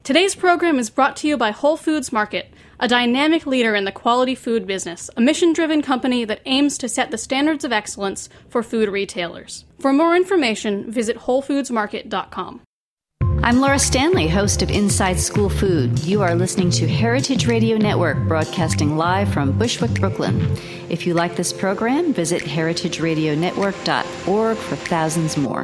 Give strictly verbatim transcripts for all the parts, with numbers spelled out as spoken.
Today's program is brought to you by Whole Foods Market, a dynamic leader in the quality food business, a mission-driven company that aims to set the standards of excellence for food retailers. For more information, visit whole foods market dot com. I'm Laura Stanley, host of Inside School Food. You are listening to Heritage Radio Network, broadcasting live from Bushwick, Brooklyn. If you like this program, visit heritage radio network dot org for thousands more.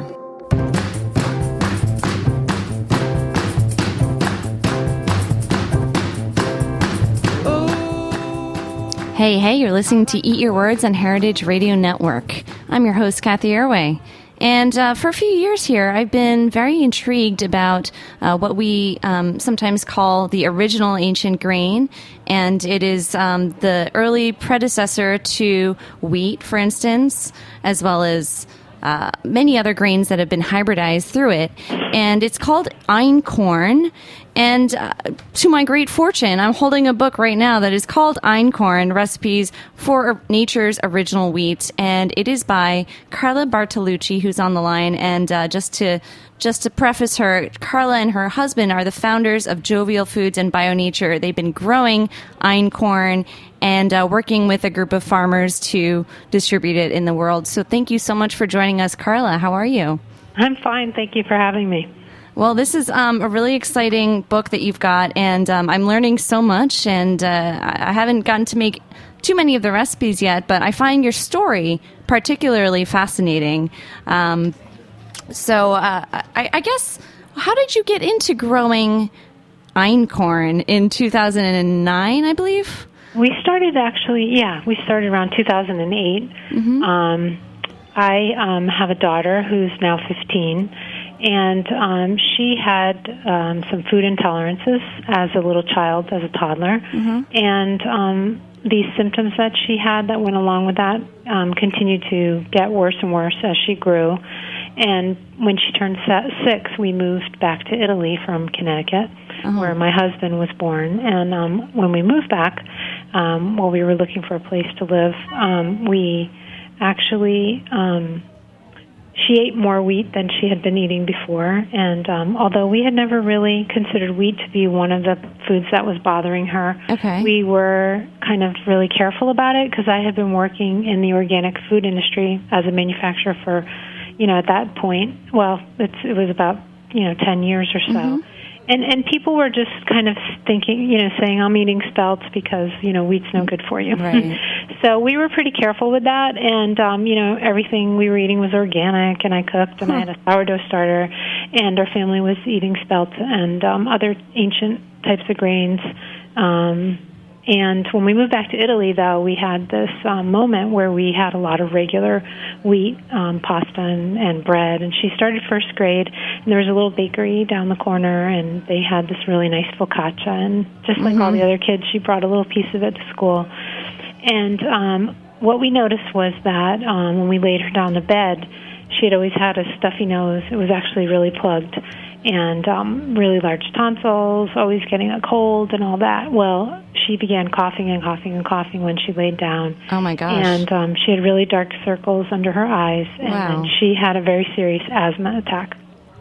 Hey, hey, you're listening to Eat Your Words on Heritage Radio Network. I'm your host, Kathy Airway. And uh, for a few years here, I've been very intrigued about uh, what we um, sometimes call the original ancient grain. And it is um, the early predecessor to wheat, for instance, as well as uh, many other grains that have been hybridized through it. And it's called einkorn. And uh, to my great fortune, I'm holding a book right now that is called Einkorn, Recipes for Nature's Original Wheat. And it is by Carla Bartolucci, who's on the line. And uh, just to just to preface her, Carla and her husband are the founders of Jovial Foods and BioNature. They've been growing einkorn and uh, working with a group of farmers to distribute it in the world. So thank you so much for joining us, Carla. How are you? I'm fine. Thank you for having me. Well, this is um, a really exciting book that you've got, and um, I'm learning so much, and uh, I haven't gotten to make too many of the recipes yet, but I find your story particularly fascinating. Um, so uh, I, I guess, how did you get into growing einkorn in two thousand nine, I believe? We started actually, yeah, we started around two thousand eight. Mm-hmm. Um, I um, have a daughter who's now fifteen. And um, she had um, some food intolerances as a little child, as a toddler. Mm-hmm. And um, these symptoms that she had that went along with that um, continued to get worse and worse as she grew. And when she turned six, we moved back to Italy from Connecticut, uh-huh. where my husband was born. And um, when we moved back, um, while we were looking for a place to live, um, we actually... Um, She ate more wheat than she had been eating before, and um, although we had never really considered wheat to be one of the foods that was bothering her, okay. we were kind of really careful about it because I had been working in the organic food industry as a manufacturer for, you know, at that point, well, it's, it was about, you know, ten years or so. Mm-hmm. And and people were just kind of thinking, you know, saying, I'm eating spelts because, you know, wheat's no good for you. Right. So we were pretty careful with that. And, um, you know, everything we were eating was organic, and I cooked, and huh. I had a sourdough starter, and our family was eating spelt and um, other ancient types of grains. Um, and when we moved back to Italy, though, we had this um, moment where we had a lot of regular wheat um, pasta and, and bread. And she started first grade, and there was a little bakery down the corner, and they had this really nice focaccia. And just like mm-hmm. all the other kids, she brought a little piece of it to school. And um, what we noticed was that um, when we laid her down to bed, she had always had a stuffy nose. It was actually really plugged. And um, really large tonsils, always getting a cold and all that. Well, she began coughing and coughing and coughing when she laid down. Oh, my gosh. And um, she had really dark circles under her eyes. And wow. then she had a very serious asthma attack.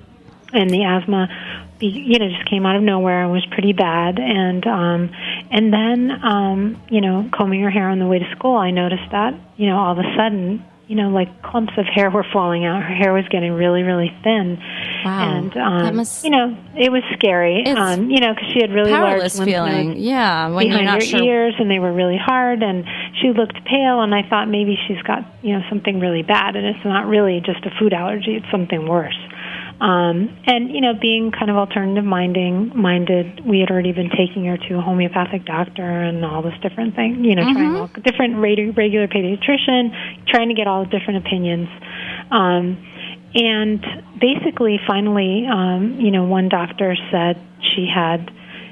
And the asthma, you know, just came out of nowhere and was pretty bad. And um, and then, um, you know, combing her hair on the way to school, I noticed that, you know, all of a sudden, you know, like clumps of hair were falling out. Her hair was getting really, really thin. Wow. And, um, that must... you know, it was scary, it's um, you know, because she had really large lymph feeling. nodes yeah, when behind you're not her sure. ears, and they were really hard, and she looked pale, and I thought maybe she's got, you know, something really bad, and it's not really just a food allergy, it's something worse. Um, and, you know, being kind of alternative minding, minded, we had already been taking her to a homeopathic doctor and all this different thing, you know, mm-hmm. trying all different regular pediatrician, trying to get all the different opinions. Um, and basically, finally, um, you know, one doctor said she had,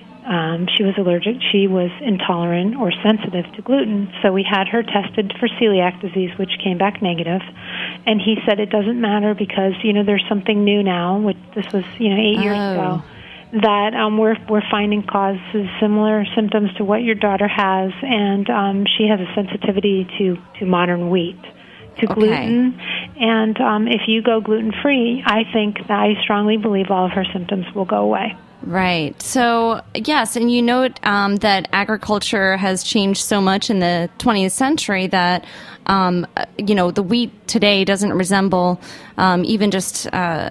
um, she was allergic, she was intolerant or sensitive to gluten. So we had her tested for celiac disease, which came back negative. And he said it doesn't matter because, you know, there's something new now, which this was, you know, eight years oh. ago, that um, we're we're finding causes similar symptoms to what your daughter has, and um, she has a sensitivity to, to modern wheat, to okay. gluten. And um, if you go gluten-free, I think, I strongly believe all of her symptoms will go away. Right. So, yes, and you note um, that agriculture has changed so much in the twentieth century that, um, you know, the wheat today doesn't resemble um, even just uh,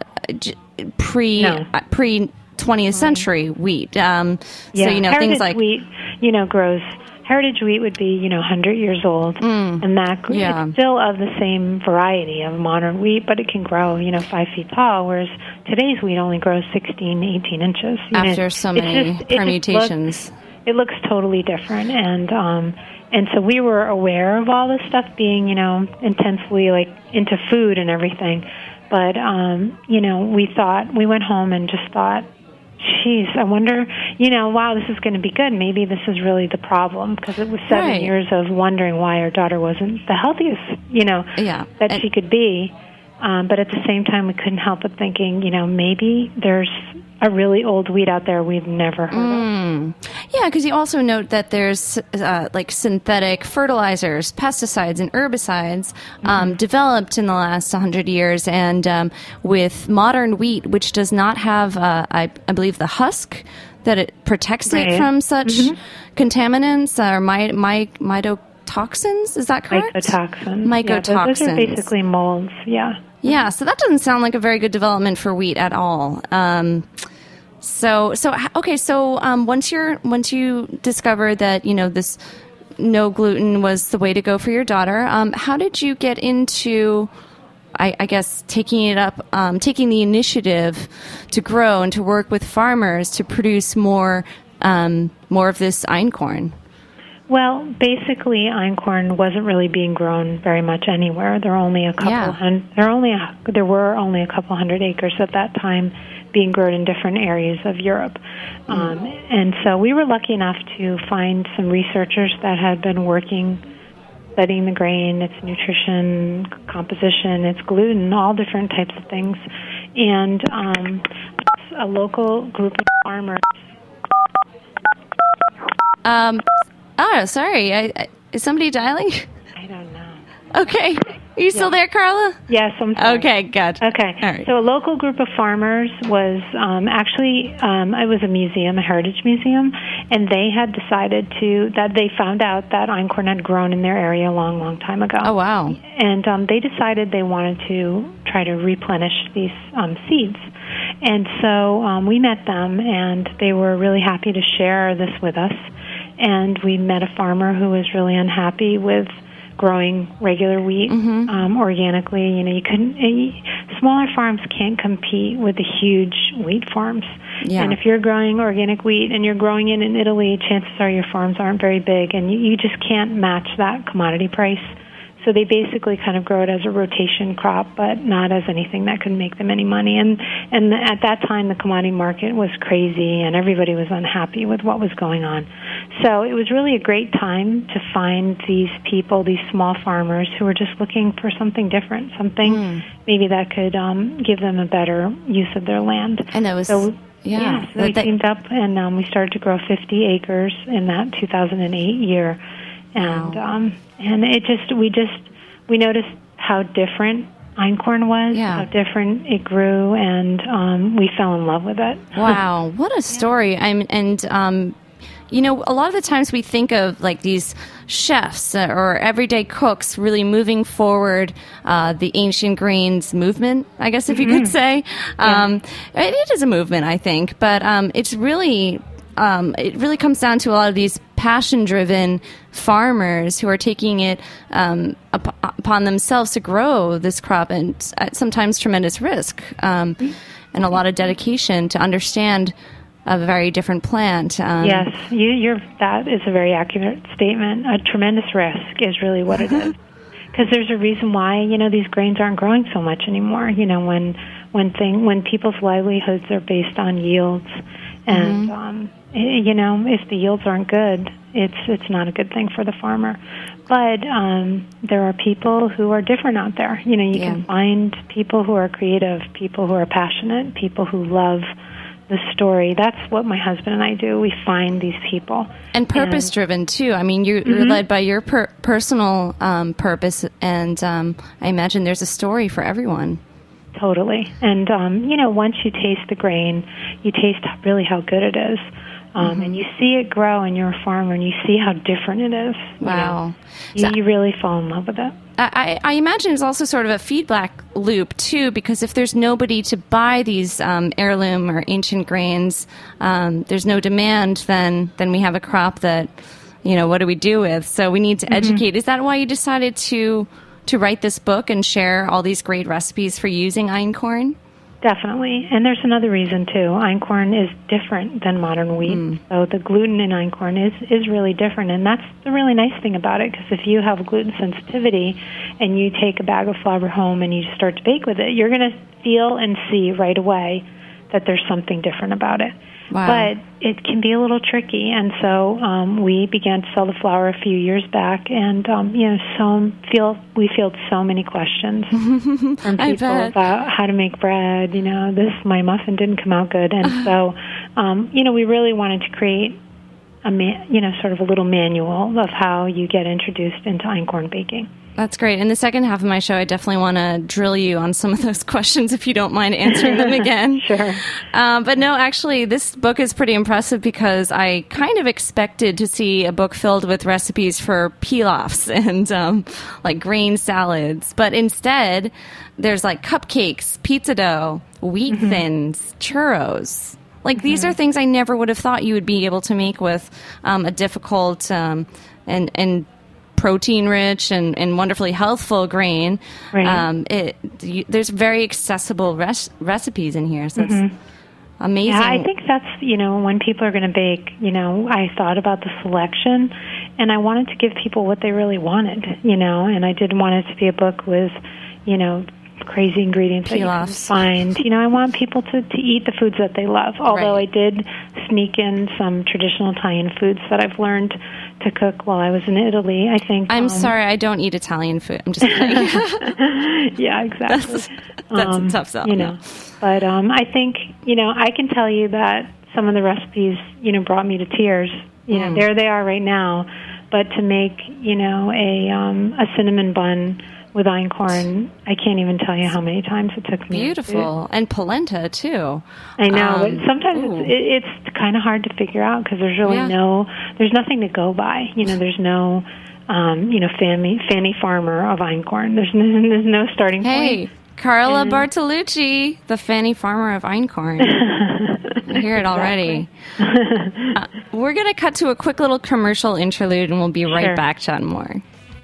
pre, no. uh, pre twentieth century wheat. Um, yeah. So, you know, Heritage things like wheat, you know, grows. Heritage wheat would be, you know, one hundred years old, mm, and that yeah. it's still of the same variety of modern wheat, but it can grow, you know, five feet tall, whereas today's wheat only grows sixteen, eighteen inches. You After know, so many just, permutations. It, just looks, it looks totally different, and um, and so we were aware of all this stuff being, you know, intensely, like, into food and everything, but, um, you know, we thought, we went home and just thought, geez, I wonder, you know, wow, this is going to be good. Maybe this is really the problem, because it was seven right. years of wondering why our daughter wasn't the healthiest, you know, yeah. that and, she could be. Um, but at the same time, we couldn't help but thinking, you know, maybe there's a really old wheat out there we've never heard mm. of. Yeah, because you also note that there's uh, like synthetic fertilizers, pesticides, and herbicides mm-hmm. um, developed in the last one hundred years. And um, with modern wheat, which does not have, uh, I, I believe, the husk, that it protects right. it from such mm-hmm. contaminants or my, my, mycotoxins. Is that correct? Mycotoxins. Mycotoxins. Yeah, those are basically molds, yeah. Yeah, so that doesn't sound like a very good development for wheat at all. Um, so, so okay, so um, once you're once you discovered that, you know, this no gluten was the way to go for your daughter, um, how did you get into, I, I guess, taking it up, um, taking the initiative to grow and to work with farmers to produce more um, more of this einkorn? Well, basically, einkorn wasn't really being grown very much anywhere. There were only a couple. Yeah. Hun- there only a, there were only a couple hundred acres at that time being grown in different areas of Europe, mm. um, and so we were lucky enough to find some researchers that had been working, studying the grain, its nutrition, composition, its gluten, all different types of things, and um, a local group of farmers. Um. Oh, sorry. I, I, is somebody dialing? I don't know. Okay. Are you still yeah. there, Carla? Yes, I'm sorry. Okay, good. Okay. All right. So a local group of farmers was um, actually, um, it was a museum, a heritage museum, and they had decided to, that they found out that einkorn had grown in their area a long, long time ago. Oh, wow. And um, they decided they wanted to try to replenish these um, seeds. And so um, we met them, and they were really happy to share this with us. And we met a farmer who was really unhappy with growing regular wheat mm-hmm. um, organically. You know, you couldn't. Uh, smaller farms can't compete with the huge wheat farms. Yeah. And if you're growing organic wheat and you're growing it in Italy, chances are your farms aren't very big, and you, you just can't match that commodity price. So they basically kind of grow it as a rotation crop, but not as anything that could make them any money. And and at that time, the commodity market was crazy, and everybody was unhappy with what was going on. So it was really a great time to find these people, these small farmers, who were just looking for something different, something mm. maybe that could um, give them a better use of their land. And it was... So, Yeah, yeah so we that, teamed up, and um, we started to grow fifty acres in that two thousand eight year. And wow. um, and it just we just we noticed how different einkorn was, yeah. how different it grew, and um, we fell in love with it. Wow, what a story! I'm and um, you know, a lot of the times we think of like these chefs or everyday cooks really moving forward uh, the ancient grains movement, I guess if you mm-hmm. could say. Yeah. Um, it, it is a movement, I think, but um, it's really. Um, it really comes down to a lot of these passion-driven farmers who are taking it um, up, upon themselves to grow this crop, and at sometimes tremendous risk um, and a lot of dedication to understand a very different plant. Um, yes, you, you're, that is a very accurate statement. A tremendous risk is really what it is. Because there's a reason why, you know, these grains aren't growing so much anymore. You know, when when thing when people's livelihoods are based on yields, and mm-hmm. um, you know, if the yields aren't good, it's it's not a good thing for the farmer. But um, there are people who are different out there. You know, you yeah. can find people who are creative, people who are passionate, people who love the story. That's what my husband and I do. We find these people. And purpose-driven, too. I mean, you're, mm-hmm. you're led by your per- personal um, purpose, and um, I imagine there's a story for everyone. Totally. And, um, you know, once you taste the grain, you taste really how good it is. Um, mm-hmm. And you see it grow, and you're a farmer, and you see how different it is. Wow. You, know, you, you really fall in love with it. I, I imagine it's also sort of a feedback loop, too, because if there's nobody to buy these um, heirloom or ancient grains, um, there's no demand, then then we have a crop that, you know, what do we do with? So we need to mm-hmm. educate. Is that why you decided to to write this book and share all these great recipes for using einkorn? Definitely. And there's another reason, too. Einkorn is different than modern wheat. Mm. So the gluten in einkorn is, is really different. And that's the really nice thing about it, because if you have gluten sensitivity and you take a bag of flour home and you start to bake with it, you're going to feel and see right away that there's something different about it. Wow. But it can be a little tricky, and so um, we began to sell the flour a few years back, and um, you know, so feel we field so many questions from people about how to make bread. You know, this my muffin didn't come out good, and so um, you know, we really wanted to create a man, you know, sort of a little manual of how you get introduced into einkorn baking. That's great. In the second half of my show, I definitely want to drill you on some of those questions if you don't mind answering them again. Sure. Um, but no, actually, this book is pretty impressive because I kind of expected to see a book filled with recipes for pilafs and um, like grain salads. But instead, there's like cupcakes, pizza dough, wheat mm-hmm. thins, churros. Like mm-hmm. these are things I never would have thought you would be able to make with um, a difficult um, and and protein-rich and, and wonderfully healthful grain. Right. Um, it, you, there's very accessible res- recipes in here, so it's mm-hmm. amazing. Yeah, I think that's, you know, when people are going to bake, you know, I thought about the selection, and I wanted to give people what they really wanted, you know, and I didn't want it to be a book with, you know, crazy ingredients that you can find. You know, I want people to, to eat the foods that they love, although right. I did sneak in some traditional Italian foods that I've learned to cook while I was in Italy, I think. I'm um, sorry, I don't eat Italian food. I'm just kidding. Yeah, exactly. That's, that's um, a tough sell. You know, but um, I think, you know, I can tell you that some of the recipes, you know, brought me to tears. You know, mm. there they are right now. But to make, you know, a um, a cinnamon bun with einkorn, I can't even tell you how many times it took me. Beautiful. And polenta, too. I know, um, but sometimes it's, it, it's kind of hard to figure out because there's really yeah. no, there's nothing to go by. You know, there's no, um, you know, Fanny, Fanny Farmer of einkorn. There's no, there's no starting hey, point. Hey, Carla and, Bartolucci, the Fanny Farmer of einkorn. I hear it already. uh, we're going to cut to a quick little commercial interlude, and we'll be right sure. back chatting more.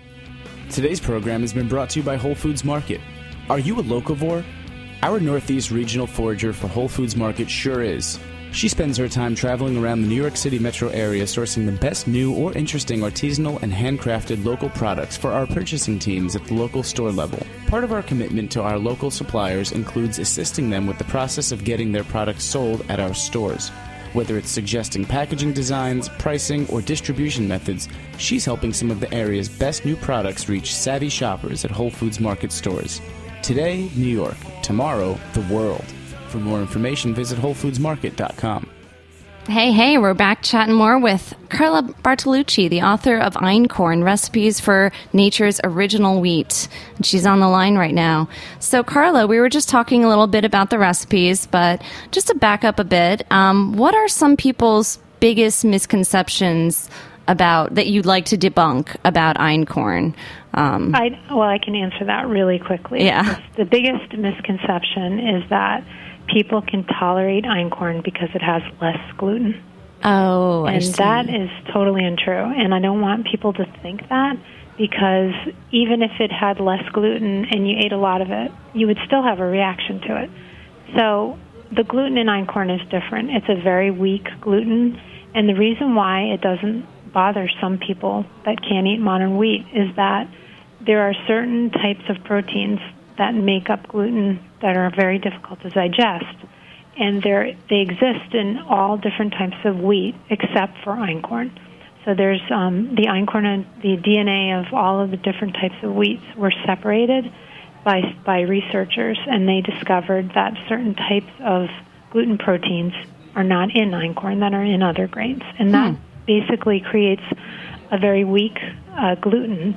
Today's program has been brought to you by Whole Foods Market. Are you a locavore? Our Northeast regional forager for Whole Foods Market sure is. She spends her time traveling around the New York City metro area sourcing the best new or interesting artisanal and handcrafted local products for our purchasing teams at the local store level. Part of our commitment to our local suppliers includes assisting them with the process of getting their products sold at our stores. Whether it's suggesting packaging designs, pricing, or distribution methods, she's helping some of the area's best new products reach savvy shoppers at Whole Foods Market stores. Today, New York. Tomorrow, the world. For more information, visit whole foods market dot com. Hey, hey, we're back chatting more with Carla Bartolucci, the author of Einkorn, Recipes for Nature's Original Wheat. And she's on the line right now. So, Carla, we were just talking a little bit about the recipes, but just to back up a bit, um, what are some people's biggest misconceptions about that you'd like to debunk about einkorn? Um, I, well, I can answer that really quickly. Yeah. The biggest misconception is that people can tolerate einkorn because it has less gluten. Oh, I and see. that is totally untrue. And I don't want people to think that, because even if it had less gluten and you ate a lot of it, you would still have a reaction to it. So the gluten in einkorn is different. It's a very weak gluten, and the reason why it doesn't bother some people that can't eat modern wheat is that there are certain types of proteins that make up gluten that are very difficult to digest, and they they exist in all different types of wheat except for einkorn. So there's um, the einkorn and the D N A of all of the different types of wheats were separated by by researchers, and they discovered that certain types of gluten proteins are not in einkorn that are in other grains, and that hmm. basically creates a very weak uh, gluten.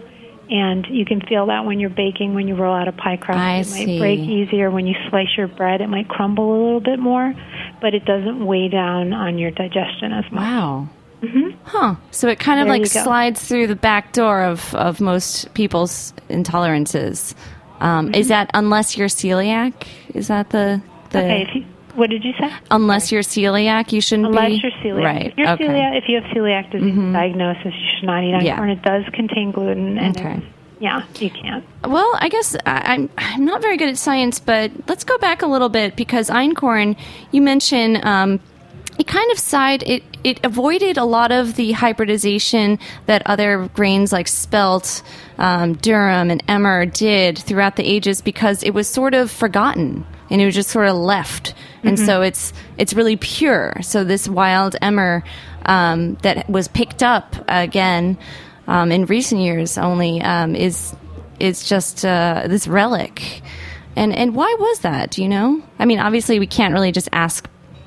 And you can feel that when you're baking, when you roll out a pie crust. I it see. might break easier. When you slice your bread, it might crumble a little bit more, but it doesn't weigh down on your digestion as much. Wow. Mm-hmm. Huh. So it kind of There like you go. slides through the back door of, of most people's intolerances. Um, Mm-hmm. Is that unless you're celiac? Is that the... the Okay, if you, what did you say? Unless you're celiac, you shouldn't Unless be... you're celiac. Right. If, you're okay. celiac, if you have celiac disease Mhm. diagnosis, you should not eat Yeah. einkorn. It does contain gluten. And Okay. it's- yeah, you can't. Well, I guess I, I'm I'm not very good at science, but let's go back a little bit because einkorn, you mentioned, um, it kind of side it it avoided a lot of the hybridization that other grains like spelt, um, durum, and emmer did throughout the ages because it was sort of forgotten and it was just sort of left, and Mm-hmm. so it's it's really pure. So this wild emmer um, that was picked up again. Um, in recent years only um, is is just uh, this relic, and and why was that? Do you know? I mean, obviously we can't really just ask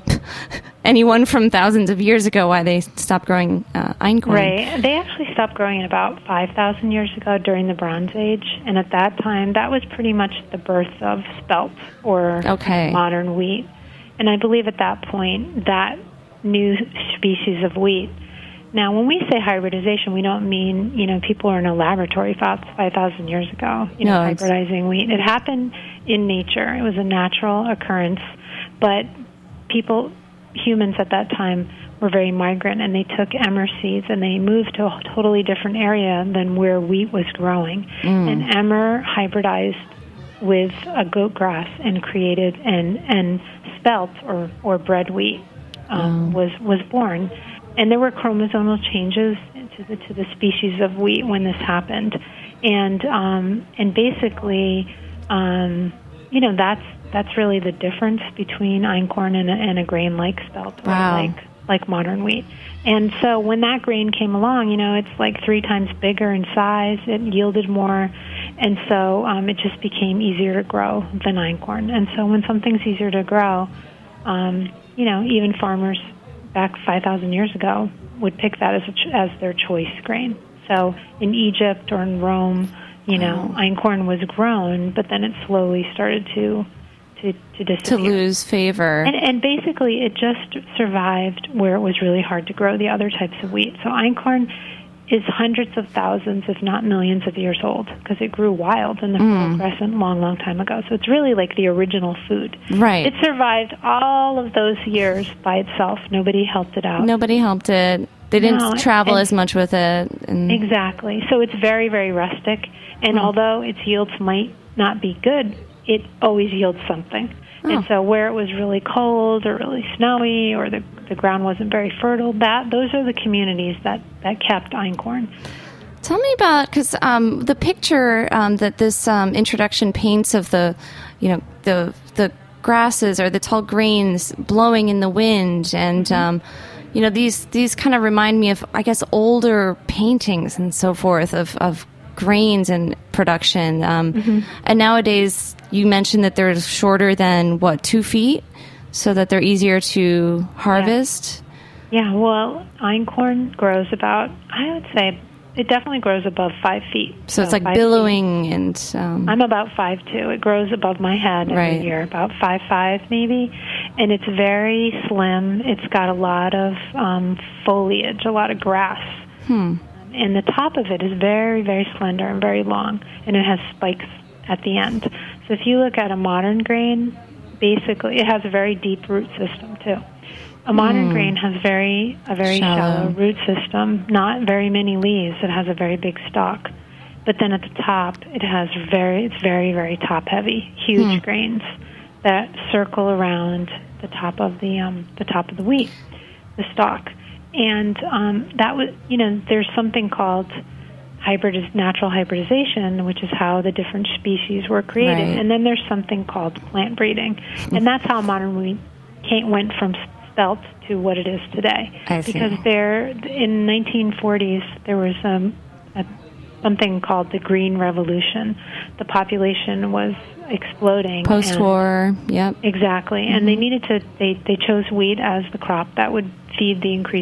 anyone from thousands of years ago why they stopped growing uh, einkorn. Right. They actually stopped growing it about five thousand years ago during the Bronze Age, and at that time, that was pretty much the birth of spelt or Okay. modern wheat. And I believe at that point, that new species of wheat. Now, when we say hybridization, we don't mean, you know, people are in a laboratory five thousand years ago, you know, No, it's- hybridizing wheat. It happened in nature. It was a natural occurrence, but people, humans at that time, were very migrant, and they took emmer seeds and they moved to a totally different area than where wheat was growing. And emmer hybridized with a goat grass and created, and, and spelt, or, or bread wheat, um, was, was born. And there were chromosomal changes to the, to the species of wheat when this happened, and um, and basically, um, you know, that's that's really the difference between einkorn and a, and a grain like spelt, or Wow. like like modern wheat. And so when that grain came along, you know, it's like three times bigger in size. It yielded more, and so um, it just became easier to grow than einkorn. And so when something's easier to grow, um, you know, even farmers back five thousand years ago would pick that as a ch- as their choice grain. So in Egypt or in Rome, you know, einkorn was grown, but then it slowly started to to, to disappear. To lose favor. And, and basically, it just survived where it was really hard to grow the other types of wheat. So einkorn is hundreds of thousands, if not millions of years old, because it grew wild in the Fertile Crescent long, long time ago. So it's really like the original food. Right. It survived all of those years by itself. Nobody helped it out. Nobody helped it. They didn't No, travel and- as much with it. And Exactly. So it's very, very rustic. And although its yields might not be good, it always yields something. Oh. And so where it was really cold or really snowy or the, the ground wasn't very fertile, that those are the communities that, that kept einkorn. Tell me about, because um, the picture um, that this um, introduction paints of the, you know, the the grasses or the tall grains blowing in the wind, and um, you know, these these kind of remind me of, I guess, older paintings and so forth of of grains and production. Um, Mm-hmm. And nowadays, you mentioned that they're shorter than what, two feet, so that they're easier to harvest. Yeah, well, einkorn grows about, I would say, it definitely grows above five feet. So it's like five billowing feet. and. Um, I'm about five two. It grows above my head every Right. year, about five five maybe, and it's very slim. It's got a lot of um, foliage, a lot of grass, hmm. and the top of it is very, very slender and very long, and it has spikes at the end. So if you look at a modern grain, basically it has a very deep root system too. A modern Mm. grain has very a very Shallow. shallow root system, not very many leaves. It has a very big stalk. But then at the top, it has very, it's very, very top heavy, huge Hmm. grains that circle around the top of the um, the top of the wheat, the stalk. And um, that was, you know, there's something called hybrid, natural hybridization, which is how the different species were created. Right. And then there's something called plant breeding, and that's how modern wheat came, went from spelt to what it is today. I see. Because there, in nineteen forties, there was um, a, something called the Green Revolution. The population was exploding. and- Post-war, yep. Exactly, and they needed to. They they chose wheat as the crop that would feed the increased,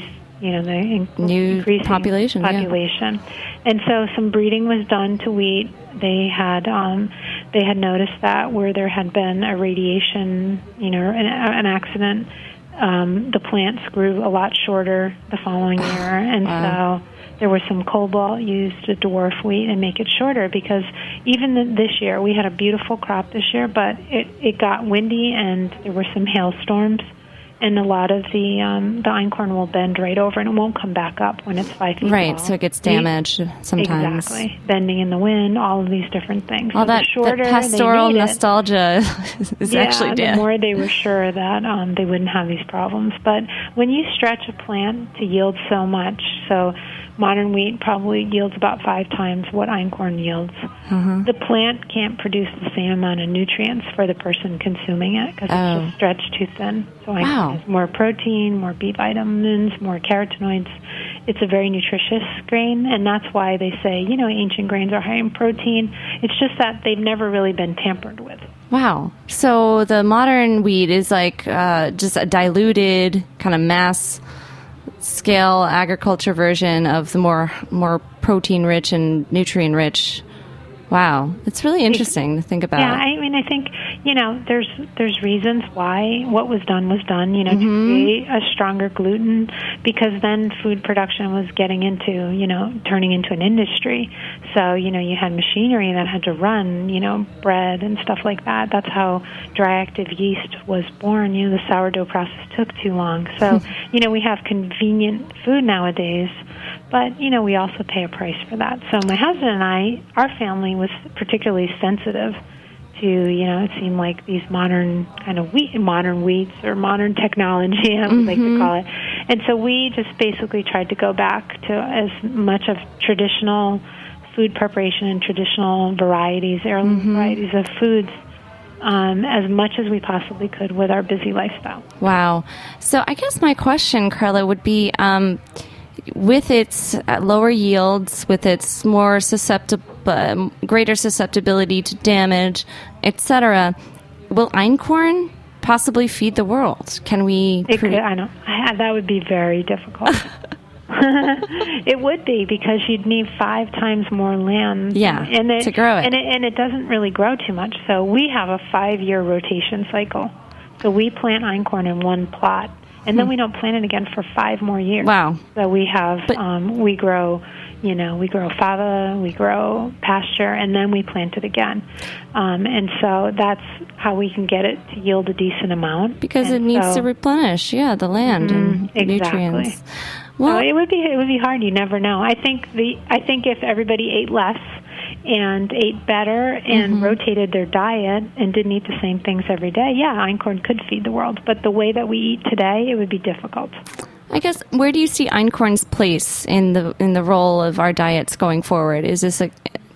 you know, the in- New increasing population, population. Yeah. And so some breeding was done to wheat. They had um, they had noticed that where there had been a radiation, you know, an, an accident, um, the plants grew a lot shorter the following year, and wow. so there was some cobalt used to dwarf wheat and make it shorter, because even the, this year, we had a beautiful crop this year, but it, it got windy and there were some hailstorms, and a lot of the um, the einkorn will bend right over and it won't come back up when it's five feet Right, tall. so it gets damaged we, sometimes. Exactly. Bending in the wind, all of these different things. All so that, the shorter that pastoral they nostalgia is yeah, actually dead. The more they were sure that um, they wouldn't have these problems. But when you stretch a plant to yield so much, so modern wheat probably yields about five times what einkorn yields. Mm-hmm. The plant can't produce the same amount of nutrients for the person consuming it because oh. it's just stretched too thin. So einkorn wow. has more protein, more B vitamins, more carotenoids. It's a very nutritious grain, and that's why they say, you know, ancient grains are high in protein. It's just that they've never really been tampered with. Wow. So the modern wheat is like uh, just a diluted kind of mass scale agriculture version of the more more protein rich and nutrient rich. Wow, it's really interesting to think about. Yeah, I mean, I think, you know, there's there's reasons why what was done was done, you know, mm-hmm. to create a stronger gluten, because then food production was getting into, you know, turning into an industry. So, you know, you had machinery that had to run, you know, bread and stuff like that. That's how dry active yeast was born. You know, the sourdough process took too long. So, you know, we have convenient food nowadays, but, you know, we also pay a price for that. So my husband and I, our family was particularly sensitive to, you know, it seemed like these modern kind of wheat, modern wheats or modern technology, I would mm-hmm. like to call it. And so we just basically tried to go back to as much of traditional food preparation and traditional varieties, heirloom mm-hmm. varieties of foods, Um, as much as we possibly could with our busy lifestyle. Wow. So I guess my question, Carla, would be, um, with its lower yields, with its more susceptible, uh, greater susceptibility to damage, et cetera, will einkorn possibly feed the world? Can we? It could, I don't. I, that would be very difficult. It would be, because you'd need five times more land. Yeah, and it, to grow it. And, it. and it doesn't really grow too much. So we have a five-year rotation cycle. So we plant einkorn in one plot, and then hmm. we don't plant it again for five more years. Wow. So we have, but, um, we grow, you know, we grow fava, we grow pasture, and then we plant it again. Um, and so that's how we can get it to yield a decent amount. Because and it needs so, to replenish, yeah, the land mm-hmm, and exactly. nutrients. Well, so it would be it would be hard. You never know. I think the I think if everybody ate less and ate better and mm-hmm. rotated their diet and didn't eat the same things every day, yeah, einkorn could feed the world. But the way that we eat today, it would be difficult. I guess, where do you see einkorn's place in the in the role of our diets going forward? Is this a,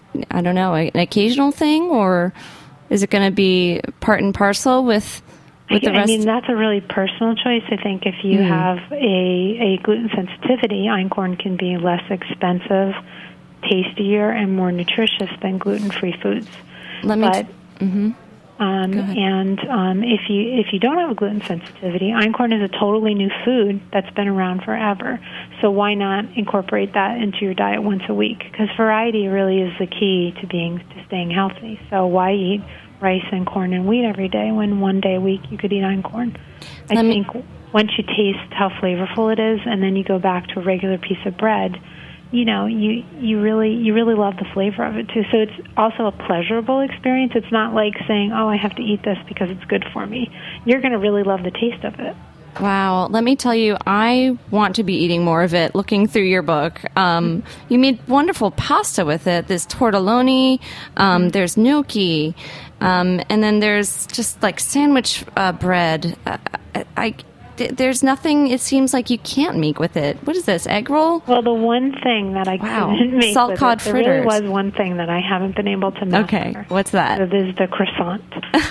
I don't know, an occasional thing, or is it going to be part and parcel with? With the I rest? mean, that's a really personal choice. I think if you mm. have a, a gluten sensitivity, einkorn can be less expensive, tastier, and more nutritious than gluten-free foods. Let me. But, t- mm-hmm. um, and um, if you if you don't have a gluten sensitivity, einkorn is a totally new food that's been around forever. So why not incorporate that into your diet once a week? Because variety really is the key to being to staying healthy. So why eat rice and corn and wheat every day when one day a week you could eat einkorn? I Let think me... once you taste how flavorful it is, and then you go back to a regular piece of bread, you know, you you really you really love the flavor of it too. So it's also a pleasurable experience. It's not like saying, "Oh, I have to eat this because it's good for me." You're going to really love the taste of it. Wow. Let me tell you, I want to be eating more of it, looking through your book. Um, you made wonderful pasta with it. There's tortelloni, um, there's gnocchi, um, and then there's just like sandwich uh, bread. Uh, I, I, there's nothing, it seems like you can't make with it. What is this, egg roll? Well, the one thing that I wow. couldn't make Salt with cod it, there fritters. really was one thing that I haven't been able to master. Okay, what's that? So there's the croissant.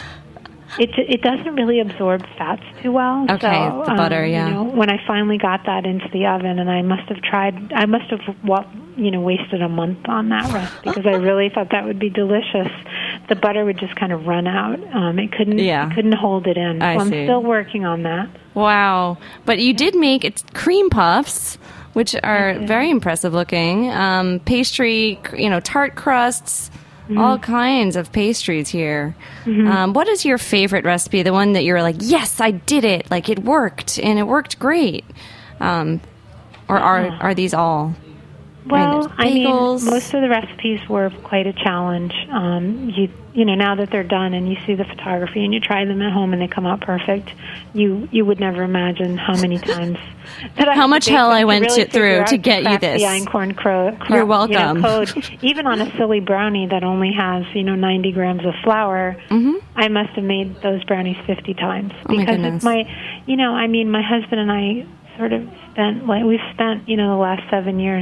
It it doesn't really absorb fats too well. Okay, so, the butter, um, yeah. You know, when I finally got that into the oven, and I must have tried, I must have what you know wasted a month on that recipe because I really thought that would be delicious. The butter would just kind of run out. Um, it couldn't, yeah. it couldn't hold it in. So I I'm see. still working on that. Wow. But you did make it cream puffs, which are very impressive looking. Um, pastry, you know, tart crusts, mm-hmm. all kinds of pastries here. Mm-hmm. Um, what is your favorite recipe? The one that you're like, yes, I did it. Like, it worked, and it worked great. Um, or are yeah. are these all? Well, I mean, most of the recipes were quite a challenge. Um, you you know, now that they're done and you see the photography and you try them at home and they come out perfect, you you would never imagine how many times that I how much hell I went really to, through to get you this. The einkorn crow, crow, You're welcome. You know, code. Even on a silly brownie that only has, you know, ninety grams of flour, mm-hmm. I must have made those brownies fifty times oh because my it's my, you know, I mean, my husband and I sort of spent like we've spent, you know, the last seven years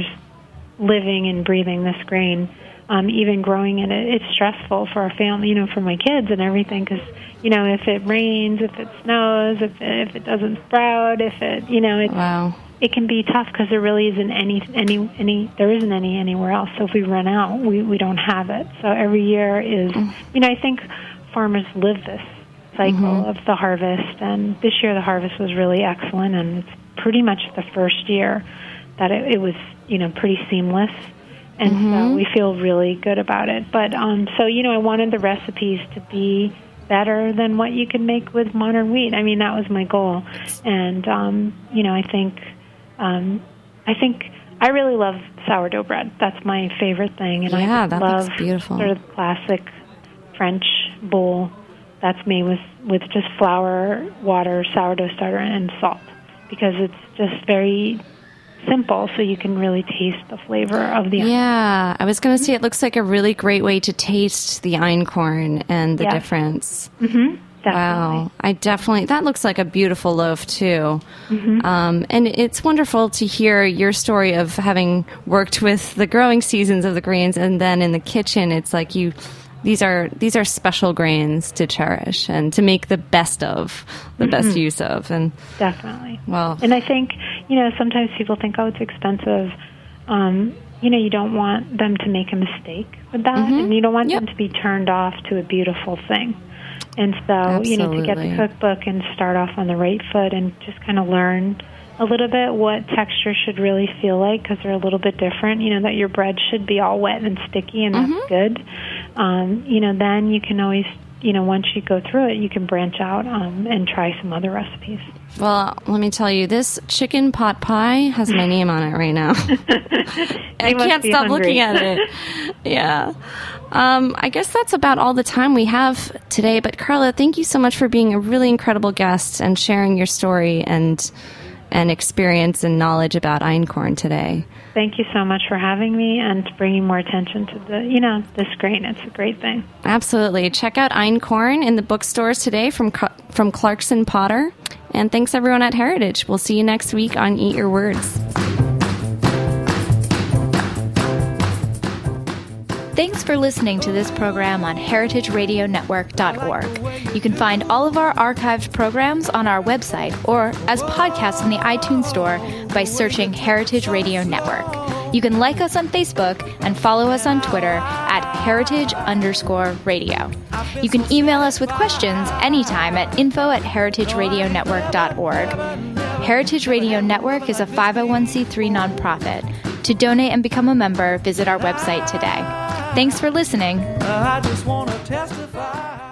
living and breathing this grain, um, even growing it. It's stressful for our family, you know, for my kids and everything, because, you know, if it rains, if it snows, if it, if it doesn't sprout, if it, you know, it's, wow. it can be tough because there really isn't any, any, any, there isn't any anywhere else. So if we run out, we, we don't have it. So every year is, you know, I think farmers live this cycle mm-hmm. of the harvest, and this year the harvest was really excellent, and it's pretty much the first year that it, it was, you know, pretty seamless, and mm-hmm. so we feel really good about it. But um, so, you know, I wanted the recipes to be better than what you can make with modern wheat. I mean, that was my goal, and um, you know, I think, um, I think I really love sourdough bread. That's my favorite thing, and yeah, I that love looks beautiful. Sort of classic French bowl that's made with with just flour, water, sourdough starter, and salt, because it's just very simple, so you can really taste the flavor of the yeah einkorn. I was going to say it looks like a really great way to taste the einkorn and the yes. difference. Mm-hmm. Definitely. Wow, I definitely, that looks like a beautiful loaf too. Mm-hmm. Um, and it's wonderful to hear your story of having worked with the growing seasons of the grains, and then in the kitchen it's like you These are these are special grains to cherish and to make the best of, the mm-hmm. best use of. And definitely. Well, and I think, you know, sometimes people think, oh, it's expensive. Um, you know, you don't want them to make a mistake with that, mm-hmm. and you don't want yep. them to be turned off to a beautiful thing. And so, Absolutely. you know, to get the cookbook and start off on the right foot and just kind of learn a little bit what texture should really feel like, because they're a little bit different. You know, that your bread should be all wet and sticky, and that's mm-hmm. good. Um, you know, then you can always, you know, once you go through it, you can branch out um, and try some other recipes. Well, let me tell you, this chicken pot pie has my name on it right now. I can't stop hungry. looking at it. Yeah. Um, I guess that's about all the time we have today. But Carla, thank you so much for being a really incredible guest and sharing your story and and experience and knowledge about einkorn today. Thank you so much for having me and bringing more attention to the, you know, this grain. It's a great thing. Absolutely. Check out einkorn in the bookstores today from from Clarkson Potter. And thanks everyone at Heritage. We'll see you next week on Eat Your Words. Thanks for listening to this program on heritage radio network dot org. You can find all of our archived programs on our website or as podcasts in the iTunes Store by searching Heritage Radio Network. You can like us on Facebook and follow us on Twitter at heritage underscore radio. You can email us with questions anytime at info at heritage radio network dot org. Heritage Radio Network is a five oh one c three nonprofit. To donate and become a member, visit our website today. Thanks for listening. I just want to testify.